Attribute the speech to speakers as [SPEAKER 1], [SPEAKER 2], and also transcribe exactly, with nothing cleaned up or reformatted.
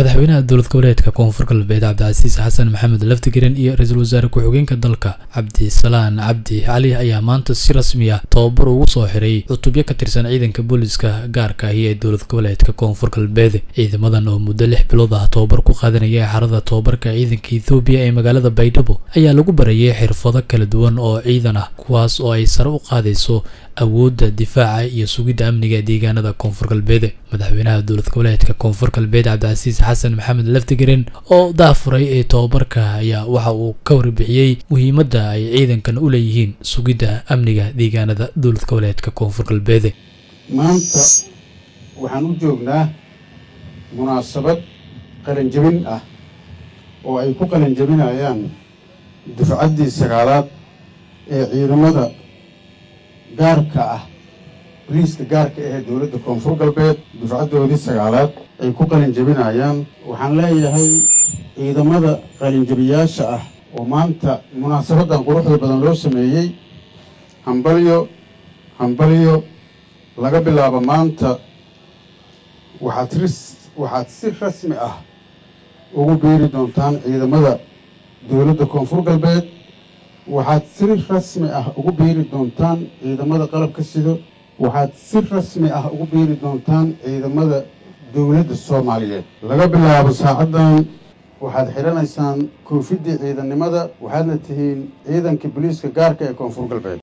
[SPEAKER 1] madaxweynaha dowlad goboleedka koonfur galbeed cabdicasiis xasan maxamed laftigaran iyo ra-iisul wasaare ku-xigeenka dalka cabdisalaan cabdi cali ayaa maanta si rasmi ah tababar ugu soo xiray cutubyo ka tirsan ciidanka booliska gaarka ah ee dowlad goboleedka koonfur galbeed. ciidamadan oo muddo lix bilood ah tababar ku qaadanaya xarada tababarka ciidanka Itoobiya ee magaalada Baydhabo ayaa lagu barayay xirfado kala duwan oo ciidan ah kuwaas oo ay sare u qaadayso awoodda difaaca iyo sugidda amniga deegaanada koonfur galbeed. madaxweynaha dowlad goboleedka koonfur galbeed cabdicasiis xasan maxamed laftigaran oo daafuray ee tababarka ayaa waxa uu ka warbixiyay muhiimadda ay ciidankan u leeyihiin sugidda amniga deegaanada dowlad goboleedka koonfur galbeed.
[SPEAKER 2] maanta waxaan u joognaa munaasabad qalin jabin ah oo ay ku qalin jabinayaan dufcaddii sagaalaad ee ciidamada gaarka ah boliiska gaarka ah ee dowladda koonfur galbeed dufcaddoodii sagaalaad ay ku qalin jabinayaan. waxaan leeyahay ciidamada qalinjabiyaasha ah oo maanta munaasabaddan quruxda badan loo sameeyey hambalyo hambalyo laga bilaabo maanta waxaad ris waxaad si rasmi ah ugu biiri doontaan ciidamada dowladda koonfur galbeed. waxaad si rasmi ah ugu biiri doontaan ciidamada qalabka sido. waxaad si rasmi ah ugu biiri doontaan ciidamada dowladda Soomaaliyeed. laga bilaabo saacaddan waxaad xiranaysaan koofidii ciidannimada waxaadna tihiin ciidanka booliiska gaarka ee koonfur galbeed.